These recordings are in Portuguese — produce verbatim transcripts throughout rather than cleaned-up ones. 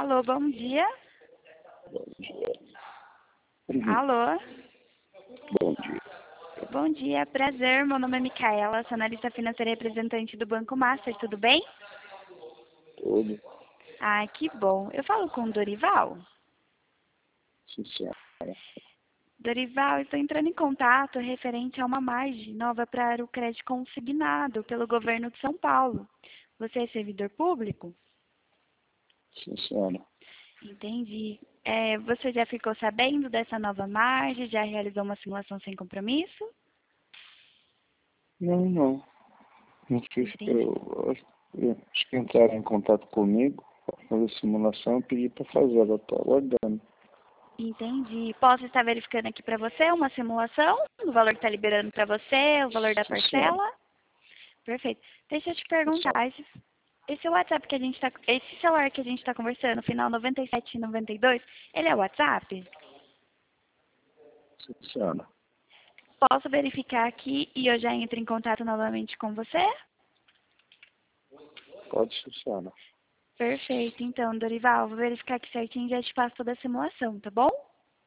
Alô, bom dia. Bom dia. Uhum. Alô. Bom dia. Bom dia, prazer. Meu nome é Micaela, sou analista financeira e representante do Banco Master, tudo bem? Tudo. Ah, que bom. Eu falo com o Dorival. Sim, senhora. Dorival, estou entrando em contato referente a uma margem nova para o crédito consignado pelo governo de São Paulo. Você é servidor público? Sim, senhora. Entendi. É, você já ficou sabendo dessa nova margem? Já realizou uma simulação sem compromisso? Não, não. Não fiz. Entendi. Eu acho eu acho que entraram em contato comigo para fazer simulação e pedi para fazer. Ela estou aguardando. Entendi. Posso estar verificando aqui para você uma simulação? O valor que está liberando para você, o valor da Sim, senhora. parcela? Perfeito. Deixa eu te Sim, senhora. perguntar, esse, esse WhatsApp que a gente está, esse celular que a gente está conversando, final noventa e sete e noventa e dois, ele é WhatsApp? Sim, senhora. Posso verificar aqui e eu já entro em contato novamente com você? Pode, sim, senhora. Perfeito. Então, Dorival, vou verificar aqui certinho e já te passo toda a simulação, tá bom?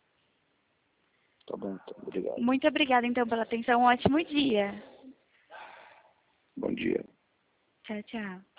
Tá bom, então. Obrigado. Muito obrigada, então, pela atenção. Um ótimo dia. Bom dia. Tchau, tchau.